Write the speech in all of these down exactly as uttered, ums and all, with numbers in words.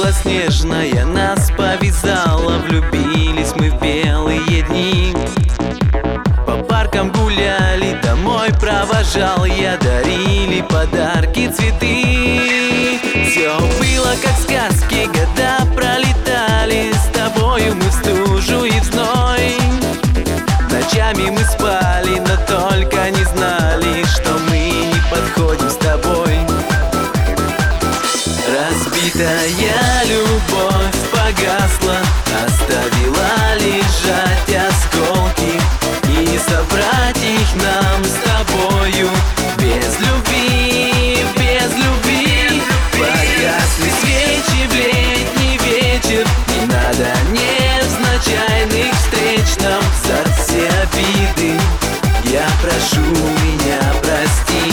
белоснежная нас повязала. Влюбились мы в белые дни, по паркам гуляли, домой провожал я, дарили подарки, цветы. Все было как в сказке, года пролетали, с тобою мы в стужу и в зной. Ночами мы спали, но только не знали, что мы не подходим с тобой. Разбитая любовь погасла, оставила лежать осколки, и не собрать их нам с тобою без любви, без любви. Погасли свечи в летний вечер, не надо невзначайных встреч нам. За все обиды я прошу, меня прости.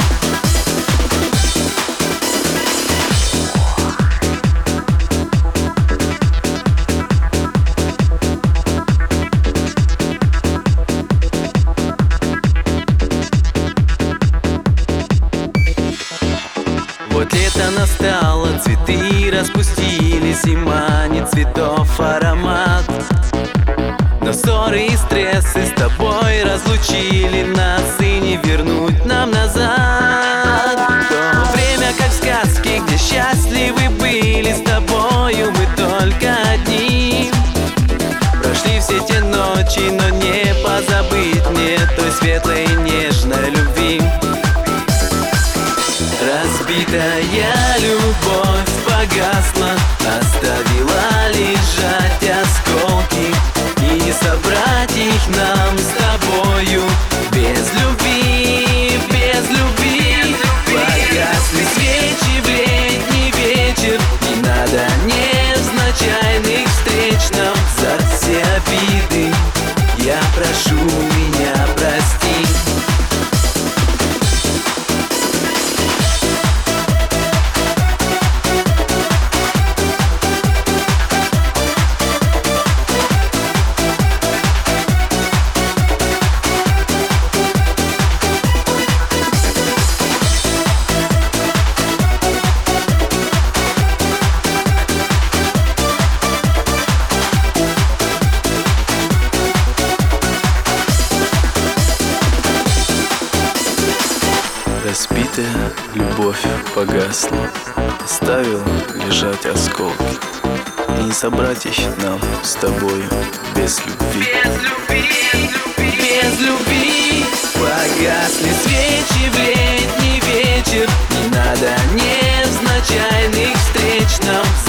Вот лето настало, цветы распустились, и манит цветов аромат. Но ссоры и стрессы с тобой разлучили нас, и не вернуть нам назад то время, как в сказке, где счастливы были, с тобою мы только одни. Прошли все те ночи, но не позабыть мне той светлой и нежной любви. Разбитая любовь погасла, оставила лежать осколки, и не собрать их нам с тобою без любви, без любви. Погасли свечи в летний вечер, не надо невзначайных встреч нам. За все обиды я прошу, меня прости. Разбитая любовь погасла, оставила лежать осколки, и не собрать их нам с тобою без любви. Без любви, без любви. Погасли свечи в летний вечер, не надо невзначайных встреч нам.